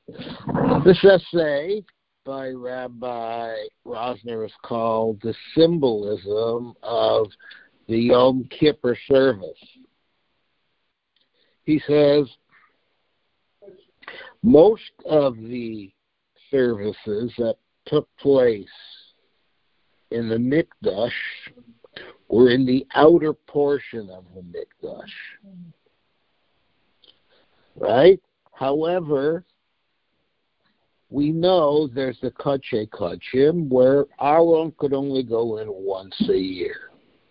This essay by Rabbi Rosner is called The Symbolism of the Yom Kippur Service. He says, most of the services that took place in the Mikdash were in the outer portion of the Mikdash. Right? However, we know there's the Kodesh Kodashim where Aaron could only go in once a year.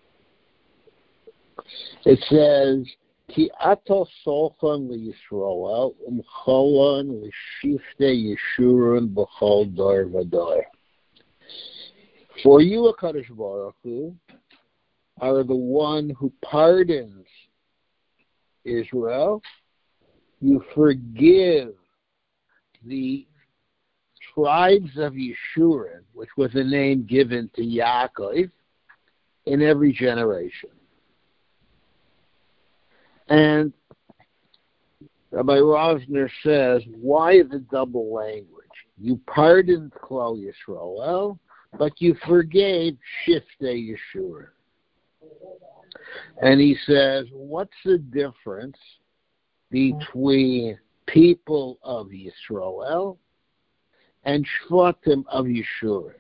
It says, Ki ato solchan lYisrael umcholon l'shifte Yeshurun b'chol dor v'dor. For you, HaKadosh Baruch Hu, are the one who pardons Israel. You forgive the tribes of Yeshurun, which was a name given to Yaakov, in every generation. And Rabbi Rosner says, why the double language? You pardoned Klal Yisrael, but you forgave Shiftei Yeshurun. And he says, what's the difference between people of Yisrael and Shvatim of Yeshurun?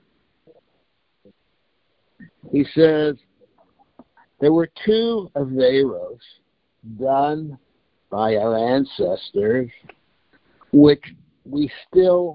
He says, there were two Averos done by our ancestors, which we still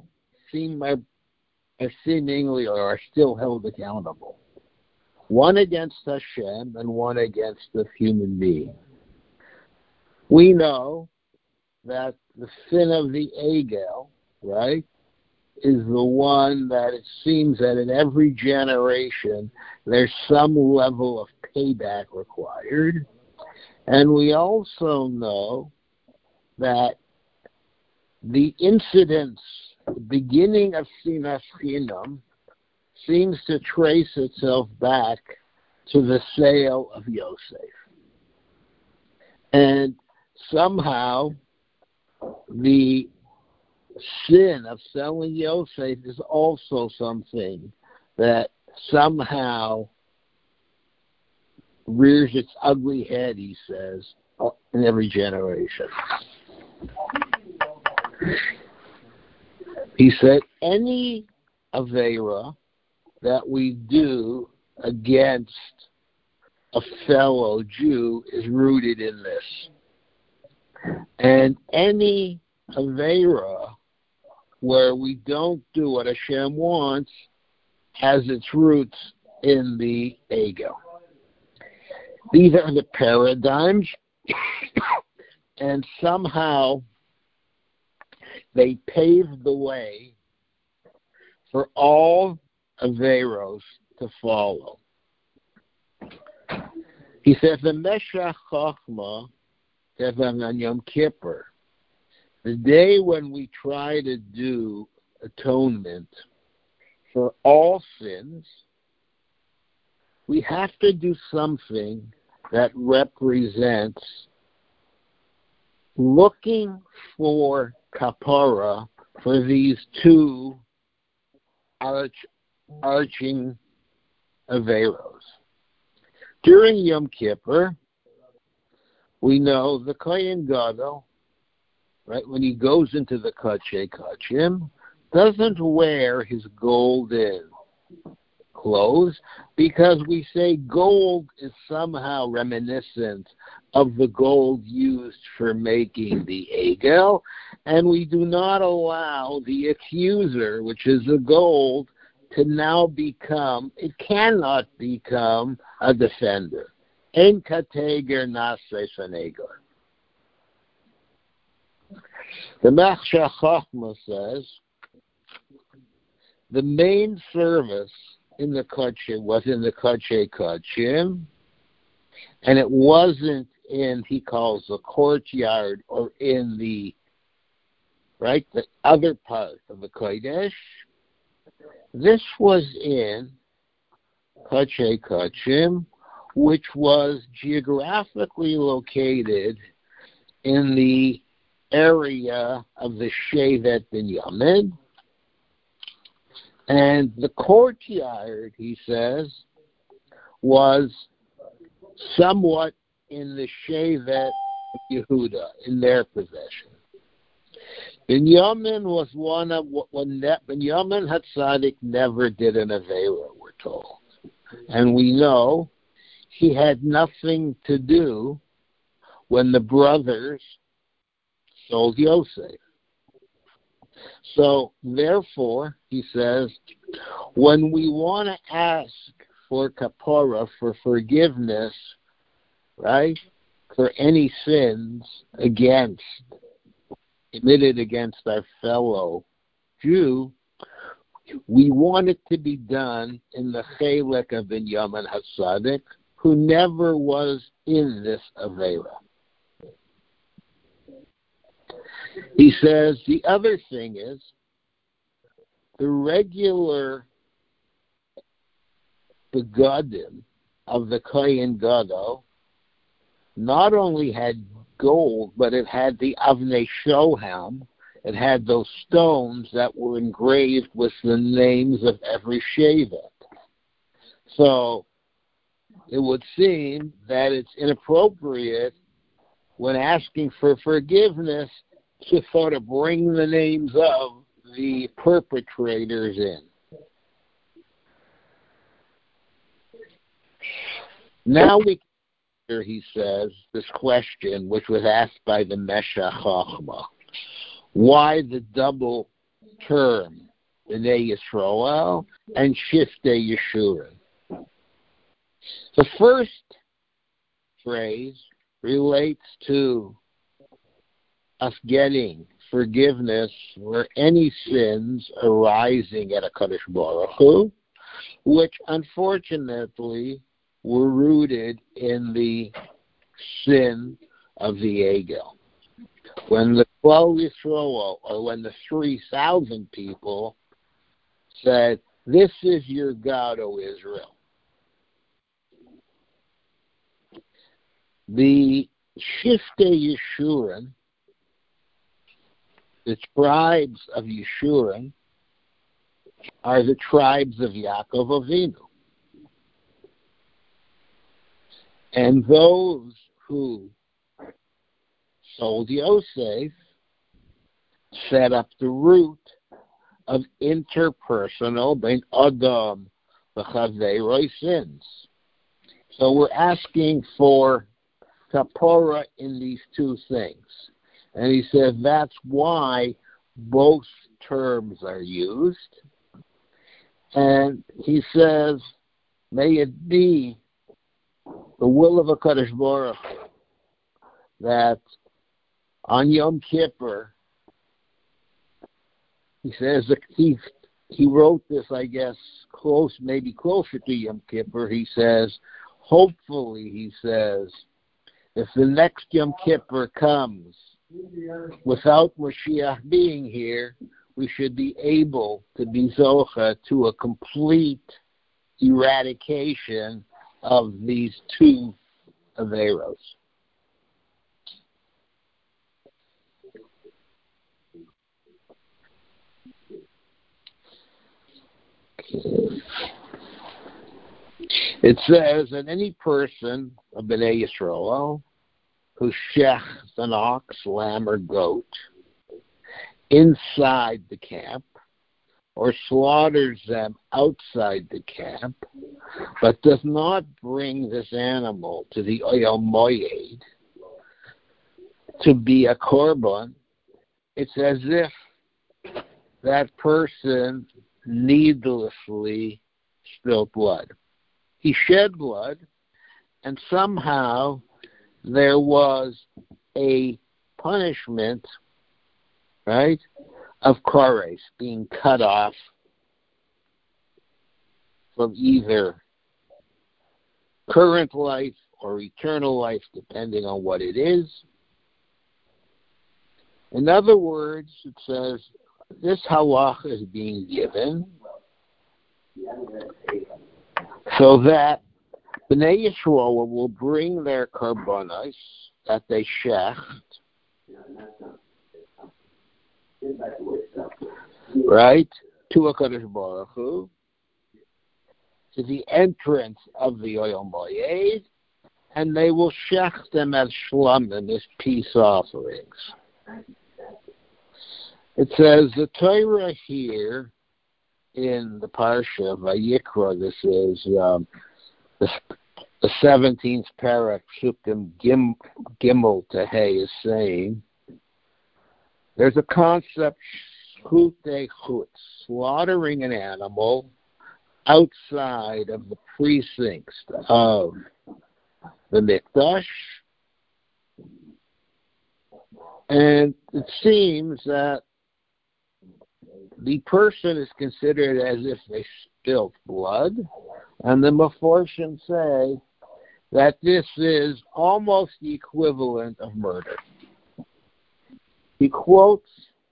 seemingly are still held accountable. One against Hashem and one against the human being. We know that the sin of the Egel, right, is the one that it seems that in every generation there's some level of payback required. And we also know that the incidents, the beginning of Sinas Chinam, seems to trace itself back to the sale of Yosef. And somehow the sin of selling Yosef is also something that somehow rears its ugly head, he says, in every generation. He said, any Avera that we do against a fellow Jew is rooted in this. And any Avera where we don't do what Hashem wants has its roots in the ego. These are the paradigms, and somehow they paved the way for all Averos to follow. He says, the Meshach Chochmah says on Yom Kippur, the day when we try to do atonement for all sins, we have to do something that represents looking for kapara for these two arching Averos. During Yom Kippur, we know the Kohen Gadol, right, when he goes into the Kodesh Kodashim, doesn't wear his golden clothes, because we say gold is somehow reminiscent of the gold used for making the egel, and we do not allow the accuser, which is the gold, to now become, it cannot become a defender. En kateger nase sanegor. The Machshah Chochmah says the main service in the Kodesh was in the Kodesh Kodashim, and it wasn't in, he calls the courtyard, or in the, right, the other part of the Kodesh. This was in Kodesh Kodashim, which was geographically located in the area of the Shevet Binyamin. And the courtyard, he says, was somewhat in the Shevet Yehuda, in their possession. Binyamin was one of when Binyamin Hatzadik never did an Avera, we're told. And we know he had nothing to do when the brothers sold Yosef. So, therefore, he says, when we want to ask for kapara, for forgiveness, right, for any sins committed against our fellow Jew, we want it to be done in the Chelek of Binyamin Hatzadik, who never was in this Avera. He says the other thing is the regular begadim of the Kohen Gadol not only had gold, but it had the Avnei Shoham. It had those stones that were engraved with the names of every Shevet. So it would seem that it's inappropriate when asking for forgiveness to sort of bring the names of the perpetrators in. Now we hear, he says, this question which was asked by the Meshech Chochmah. Why the double term, Bnei Yisroel and Shiftei Yeshurun? The first phrase relates to us getting forgiveness for any sins arising at HaKadosh Baruch Hu, which unfortunately were rooted in the sin of the Egel. When the 12 Yisroel, or when the 3,000 people said, "This is your God, O Israel," the Shiftei Yeshurun, the tribes of Yeshurun, are the tribes of Yaakov Avinu. And those who sold Yosef set up the root of interpersonal ben Adam v'chaveroi sins. So we're asking for kapora in these two things. And he says that's why both terms are used. And he says, may it be the will of HaKadosh Baruch Hu that on Yom Kippur, he says that he wrote this, I guess, maybe closer to Yom Kippur. He says, hopefully, he says, if the next Yom Kippur comes without Mashiach being here, we should be able to be zocha to a complete eradication of these two averos. It says that any person of Bnei Yisroel who shechts an ox, lamb, or goat inside the camp, or slaughters them outside the camp, but does not bring this animal to the Oyel Moed to be a korban, it's as if that person needlessly spilled blood. He shed blood, and somehow there was a punishment, right, of kores, being cut off from either current life or eternal life, depending on what it is. In other words, it says this halacha is being given so that Bnei Yisroel will bring their karbanos that they shecht right, to HaKadosh Baruch Hu, to the entrance of the Oyel Moed, and they will shech them as shlamim, as peace offerings. It says the Torah here in the Parsha of Vayikra, this is the 17th parak, Psukim Gimel to Hay, is saying there's a concept, chute chut, slaughtering an animal outside of the precincts of the Mikdash. And it seems that the person is considered as if they spilt blood, and the Meforshim say that this is almost the equivalent of murder. He quotes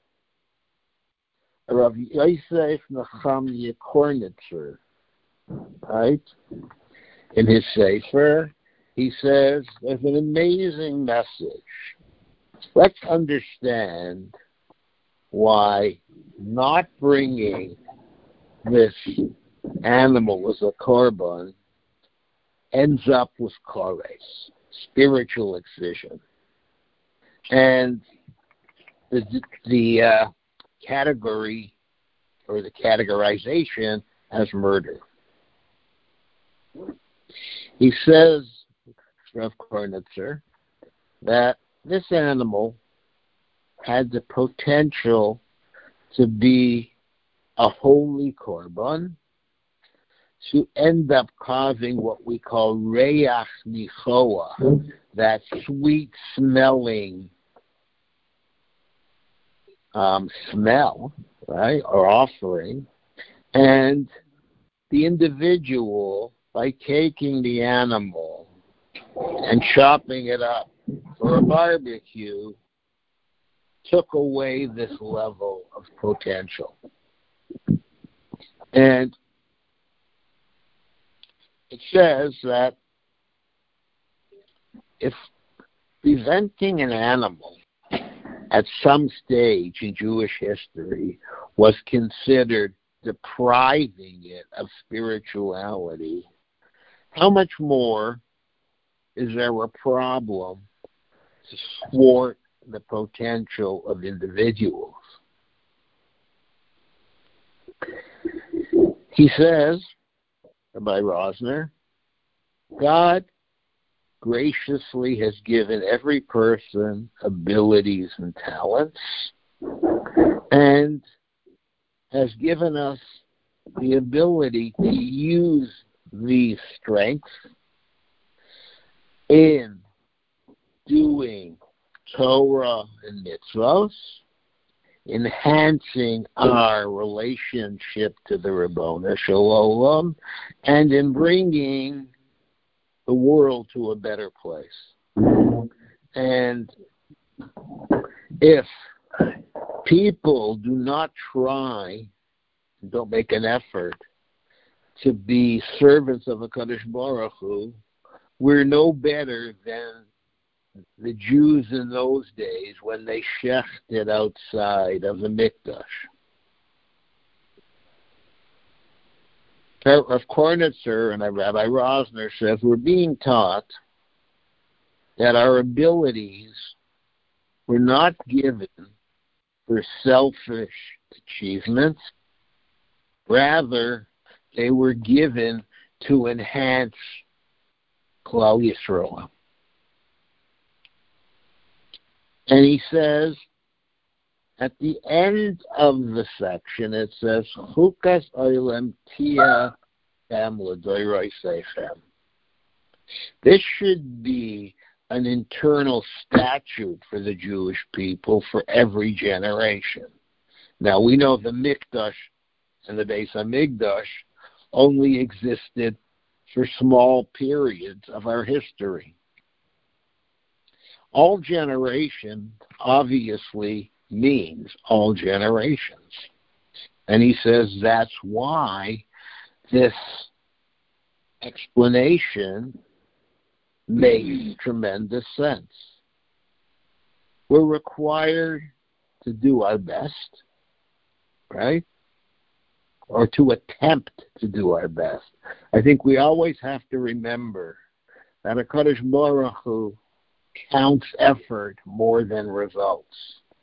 Rav Yosef Nechemya Kornitzer, right? In his Sefer, he says there's an amazing message. Let's understand why not bringing this animal as a korban ends up with kores, spiritual excision. And the category or the categorization as murder. He says, Rav Kornitzer, that this animal had the potential to be a holy korban, to end up causing what we call reach nichoa, that sweet-smelling smell, right, or offering, and the individual, by taking the animal and chopping it up for a barbecue, took away this level of potential. And it says that if presenting an animal at some stage in Jewish history was considered depriving it of spirituality, how much more is there a problem to thwart the potential of individuals? He says, by Rosner, God graciously has given every person abilities and talents, and has given us the ability to use these strengths in doing Torah and mitzvos, enhancing our relationship to the Ribono Shel Olam, and in bringing the world to a better place. And if people do not try, don't make an effort to be servants of HaKadosh Baruch Hu, we're no better than the Jews in those days when they shechted outside of the Mikdash. Rav Kornitzer and Rabbi Rosner says we're being taught that our abilities were not given for selfish achievements. Rather, they were given to enhance Klal Yisrael. And he says, at the end of the section, it says, Chukas Oilem Tia Em L'Doiroi Seichem. This should be an internal statute for the Jewish people for every generation. Now, we know the Mikdash and the Beis HaMikdash only existed for small periods of our history. All generation obviously means all generations. And he says that's why this explanation makes tremendous sense. We're required to do our best, right? or to attempt to do our best. I think we always have to remember that HaKadosh Baruch Hu counts effort more than results.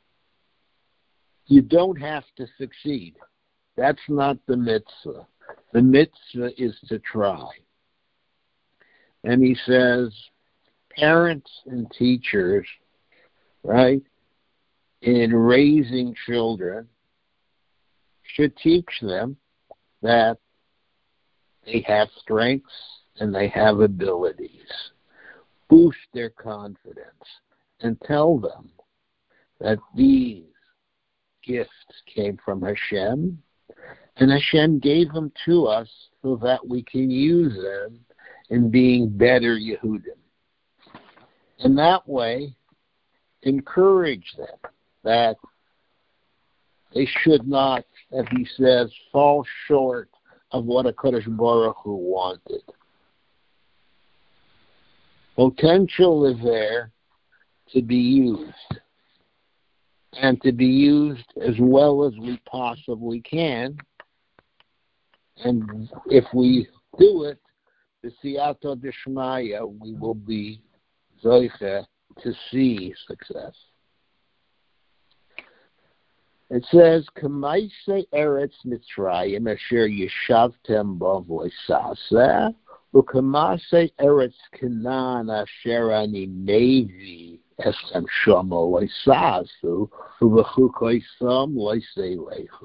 You don't have to succeed. That's not the mitzvah. The mitzvah is to try. And he says, parents and teachers, right, in raising children, should teach them that they have strengths and they have abilities. Boost their confidence and tell them that these gifts came from Hashem, and Hashem gave them to us so that we can use them in being better Yehudim. And that way, encourage them that they should not, as he says, fall short of what HaKadosh Baruch Hu wanted. Potential is there to be used, and to be used as well as we possibly can. And if we do it, the Siyata Dishmaya, we will be Zoiche to see success. It says, Kamaise Eretz Mitzrayim asher yeshavtem bo v'oisaseh, u'kamase Eretz Canaan asher ani nevi esem shomo v'oisasu, u'v'chukoisam loiseilehu.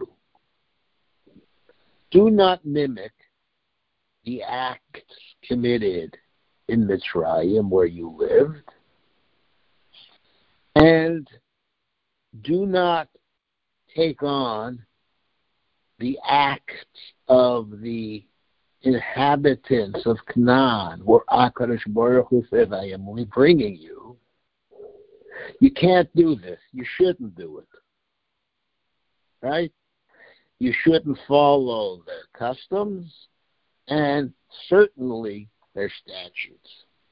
Do not mimic the acts committed in Mitzrayim where you lived, and do not take on the acts of the inhabitants of Canaan, where HaKadosh Baruch Hu says, I am only bringing you. You can't do this. You shouldn't do it. Right? You shouldn't follow their customs and certainly their statutes.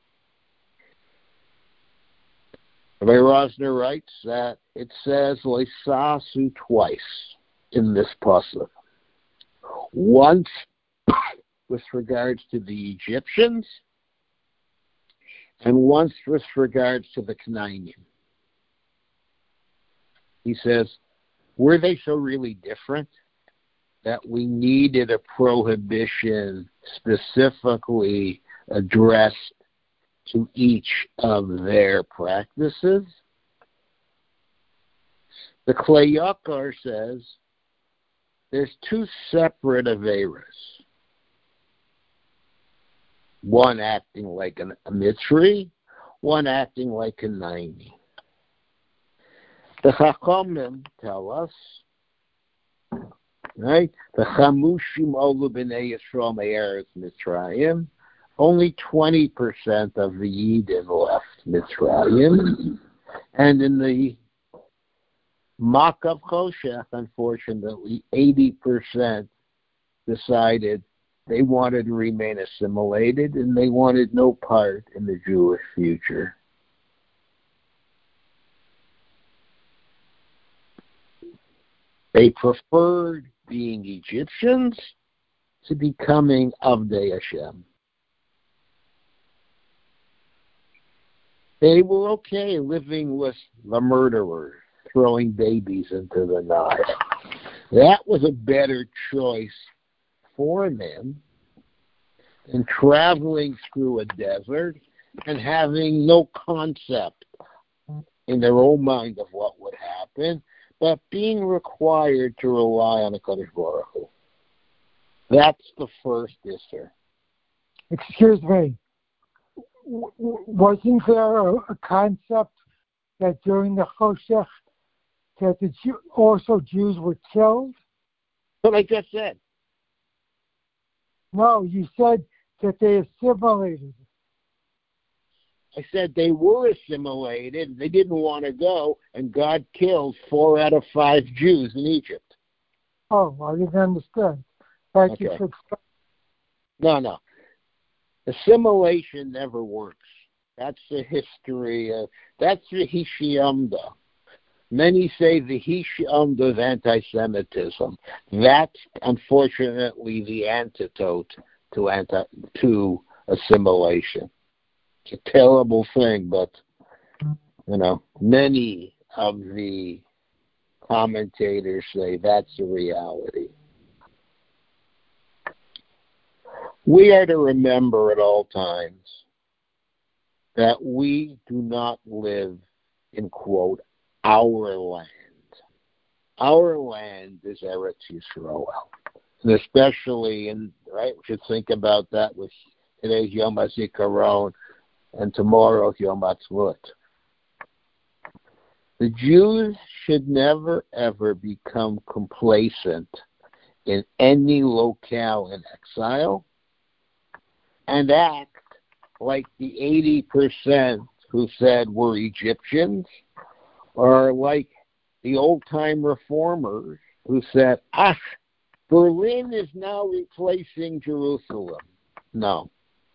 Rabbi Rosner writes that it says Leisasu twice in this pasuk. Once with regards to the Egyptians, and once with regards to the Canaanim. He says, were they so really different that we needed a prohibition specifically addressed to each of their practices? The Klei Yakar says there's two separate Averas. One acting like a Mitzri, one acting like a Naini. The Chachamim tell us, right? The Chamushim Olu B'nei Yisrael Me'eretz Mitzrayim. Only 20% of the Yidden left Mitzrayim, and in the Makav Choshech, unfortunately, 80% decided they wanted to remain assimilated, and they wanted no part in the Jewish future. They preferred being Egyptians to becoming Avdei Hashem. They were okay living with the murderers, throwing babies into the Nile. That was a better choice for them than traveling through a desert and having no concept in their own mind of what would happen, but being required to rely on the HaKadosh Baruch Hu. That's the first issue. Excuse me. Wasn't there a concept that during the Choshech that also Jews were killed? What I just said. No, you said that they assimilated. I said they were assimilated. They didn't want to go, and God killed 4 out of 5 Jews in Egypt. Oh, I didn't understand. Thank you for explaining. No. Assimilation never works. That's the history. That's the Hishiamda. Many say the Hisham of anti-Semitism. That's unfortunately the antidote to assimilation. It's a terrible thing, but many of the commentators say that's the reality. We are to remember at all times that we do not live in, quote, our land. Our land is Eretz Yisrael. And especially, we should think about that with today's Yom HaZikaron and tomorrow's Yom HaTzvut. The Jews should never, ever become complacent in any locale in exile and act like the 80% who said we're Egyptians, or like the old-time reformers who said, Berlin is now replacing Jerusalem. No.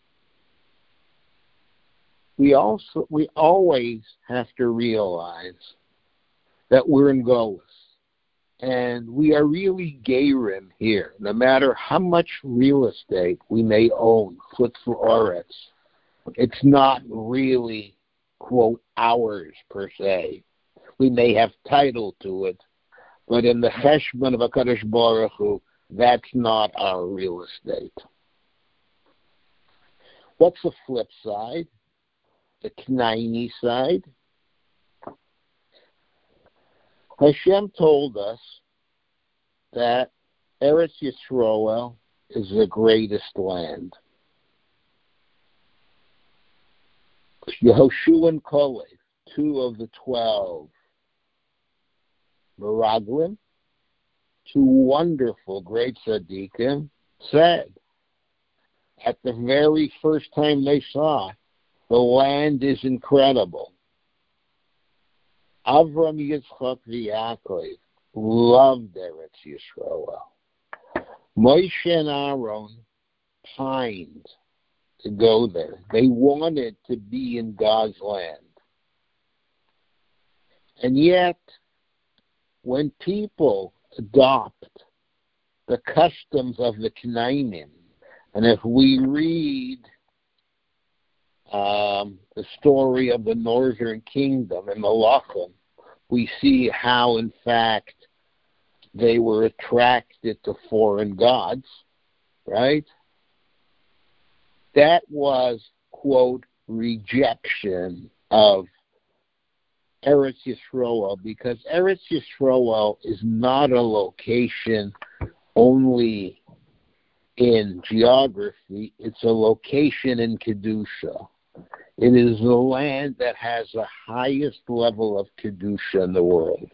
We always have to realize that we're in Golos, and we are really Gerim here. No matter how much real estate we may own, Chutz La'aretz, it's not really, quote, ours per se. We may have title to it, but in the cheshbon of HaKadosh Baruch Hu, that's not our real estate. What's the flip side? The Knaini side? Hashem told us that Eretz Yisroel is the greatest land. Yehoshua and Kalev, 2 of the 12 Meraglim, 2 wonderful great tzaddikim, said at the very first time they saw, the land is incredible. Avram, Yitzchak, and Yaakov loved Eretz Yisroel. Moshe and Aaron pined to go there. They wanted to be in God's land. And yet, when people adopt the customs of the Canaanim, and if we read the story of the northern kingdom in Malachim, we see how, in fact, they were attracted to foreign gods, right? That was, quote, rejection of Eretz Yisroel, because Eretz Yisroel is not a location only in geography, it's a location in Kedusha. It is the land that has the highest level of Kedusha in the world.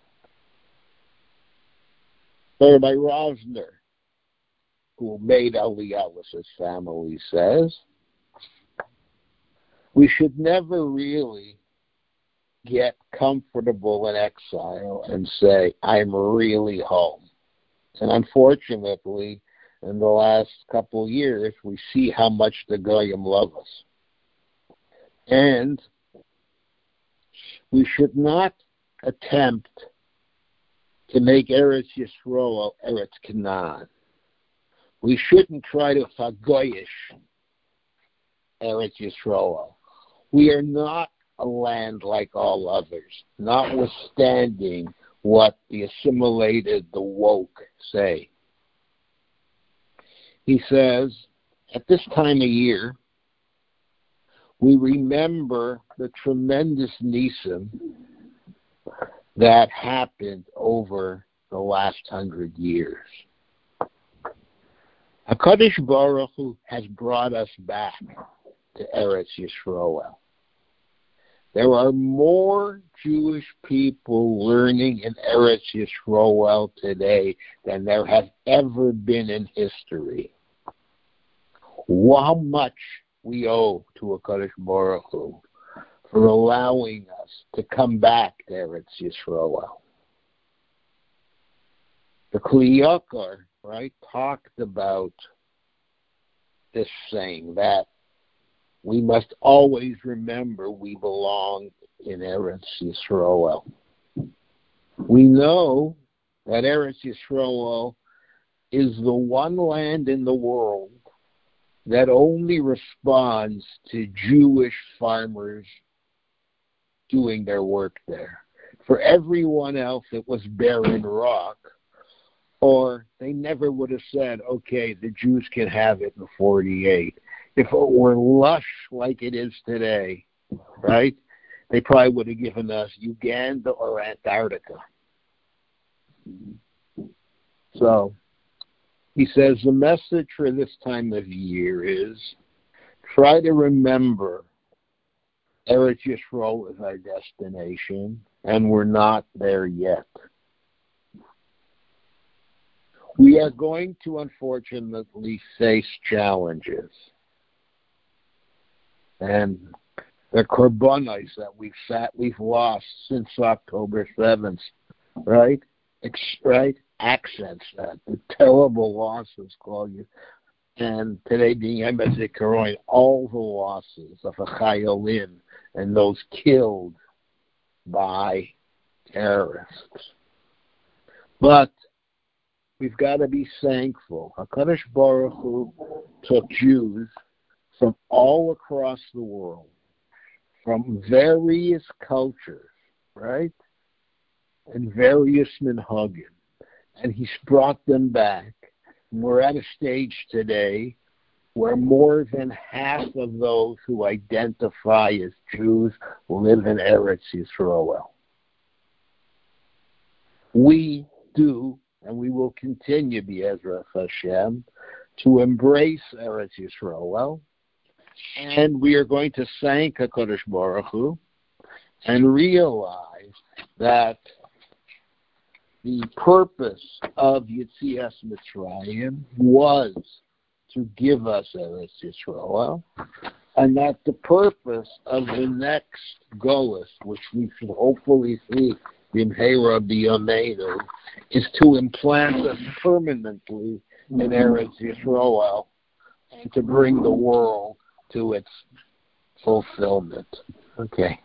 Rabbi Rosner, who made Aliyah with his family, says, we should never really get comfortable in exile and say, I'm really home. And unfortunately, in the last couple of years, we see how much the Goyim love us. And we should not attempt to make Eretz Yisroel Eretz Canaan. We shouldn't try to fagoyish Eretz Yisroel. We are not a land like all others, notwithstanding what the assimilated, the woke say. He says, at this time of year, we remember the tremendous nisim that happened over the last 100 years. HaKadosh Baruch Hu has brought us back to Eretz Yisroel. There are more Jewish people learning in Eretz Yisroel today than there have ever been in history. How much we owe to HaKadosh Baruch Hu for allowing us to come back to Eretz Yisroel. The Kli Yakar, right, talked about this saying that we must always remember we belong in Eretz Yisroel. We know that Eretz Yisrael is the one land in the world that only responds to Jewish farmers doing their work there. For everyone else, it was barren rock, or they never would have said, okay, the Jews can have it in 48. If it were lush like it is today, right, they probably would have given us Uganda or Antarctica. So he says the message for this time of year is try to remember Eretz Yisrael is our destination, and we're not there yet. We are going to, unfortunately, face challenges. And the korbanos that we've lost since October 7th, right? Right? Accents that. The terrible losses, call you. And today being Yom HaZikaron, all the losses of a Chayolin and those killed by terrorists. But we've got to be thankful. HaKadosh Baruch Hu took Jews from all across the world, from various cultures, right? And various minhagim. And he's brought them back. And we're at a stage today where more than half of those who identify as Jews live in Eretz Yisrael. We do, and we will continue, Be'ezras Hashem, to embrace Eretz Yisrael, and we are going to thank HaKadosh Baruch Hu and realize that the purpose of Yetzias Mitzrayim was to give us Eretz Yisrael, and that the purpose of the next Golus, which we should hopefully see B'mheira B'yameinu, is to implant us permanently in Eretz Yisrael and to bring the world to its fulfillment. Okay.